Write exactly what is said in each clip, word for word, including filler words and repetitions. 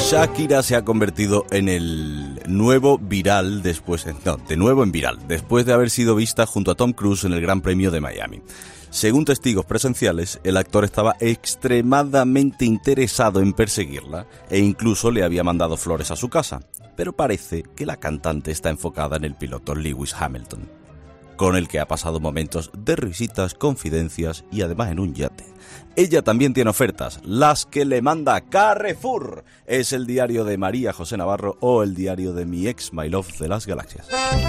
Shakira se ha convertido en el nuevo viral después, no, de nuevo en viral, después de haber sido vista junto a Tom Cruise en el Gran Premio de Miami. Según testigos presenciales, el actor estaba extremadamente interesado en perseguirla e incluso le había mandado flores a su casa. Pero parece que la cantante está enfocada en el piloto Lewis Hamilton, con el que ha pasado momentos de risitas, confidencias y además en un yate. Ella también tiene ofertas, las que le manda Carrefour. Es el diario de María José Navarro o el diario de mi ex My Love de las Galaxias.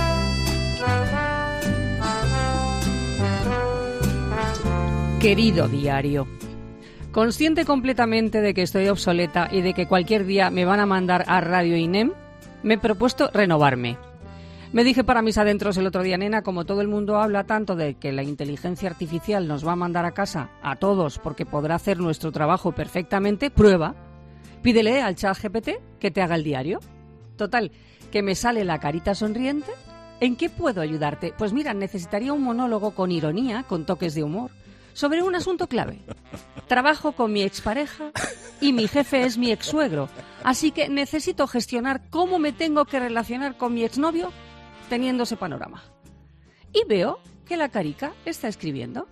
Querido diario, consciente completamente de que estoy obsoleta y de que cualquier día me van a mandar a Radio INEM, me he propuesto renovarme. Me dije para mis adentros el otro día, nena, como todo el mundo habla tanto de que la inteligencia artificial nos va a mandar a casa a todos porque podrá hacer nuestro trabajo perfectamente, prueba, pídele al chat G P T que te haga el diario. Total, que me sale la carita sonriente. ¿En qué puedo ayudarte? Pues mira, necesitaría un monólogo con ironía, con toques de humor, sobre un asunto clave. Trabajo con mi expareja y mi jefe es mi exsuegro, así que necesito gestionar cómo me tengo que relacionar con mi exnovio teniendo ese panorama. Y veo que la carica está escribiendo: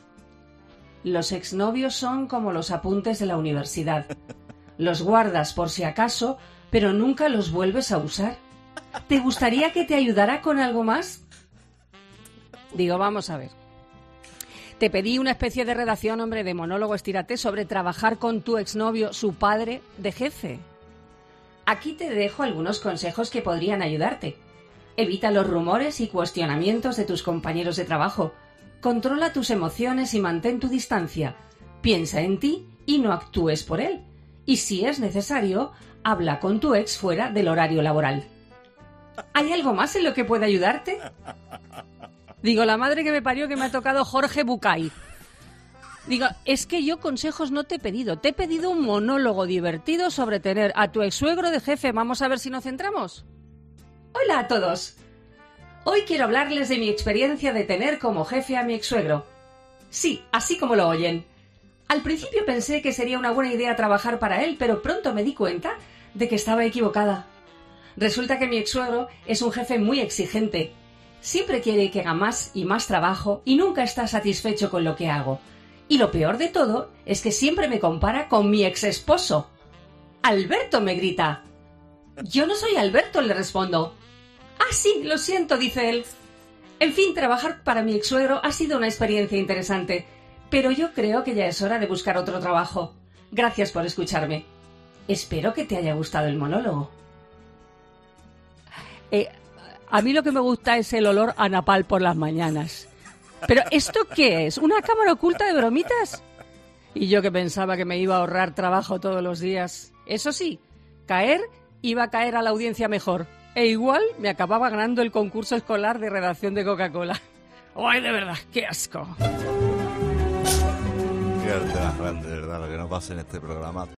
los exnovios son como los apuntes de la universidad. Los guardas por si acaso, pero nunca los vuelves a usar. ¿Te gustaría que te ayudara con algo más? Digo, vamos a ver. Te pedí una especie de redacción, hombre, de monólogo estírate sobre trabajar con tu exnovio, su padre de jefe. Aquí te dejo algunos consejos que podrían ayudarte. Evita los rumores y cuestionamientos de tus compañeros de trabajo. Controla tus emociones y mantén tu distancia. Piensa en ti y no actúes por él. Y si es necesario, habla con tu ex fuera del horario laboral. ¿Hay algo más en lo que pueda ayudarte? Digo, la madre que me parió, que me ha tocado Jorge Bucay. Digo, es que yo consejos no te he pedido. Te he pedido un monólogo divertido sobre tener a tu exsuegro de jefe. Vamos a ver si nos centramos. Hola a todos. Hoy quiero hablarles de mi experiencia de tener como jefe a mi exsuegro. Sí, así como lo oyen. Al principio pensé que sería una buena idea trabajar para él, pero pronto me di cuenta de que estaba equivocada. Resulta que mi exsuegro es un jefe muy exigente. Siempre quiere que haga más y más trabajo y nunca está satisfecho con lo que hago. Y lo peor de todo es que siempre me compara con mi exesposo. ¡Alberto!, me grita. Yo no soy Alberto, le respondo. Ah, sí, lo siento, dice él. En fin, trabajar para mi exsuegro ha sido una experiencia interesante, pero yo creo que ya es hora de buscar otro trabajo. Gracias por escucharme. Espero que te haya gustado el monólogo. Eh... A mí lo que me gusta es el olor a napal por las mañanas. ¿Pero esto qué es? ¿Una cámara oculta de bromitas? Y yo que pensaba que me iba a ahorrar trabajo todos los días. Eso sí, caer iba a caer a la audiencia mejor. E igual me acababa ganando el concurso escolar de redacción de Coca-Cola. ¡Ay, de verdad, qué asco! Qué arte más grande, de verdad, lo que nos pasa en este programa.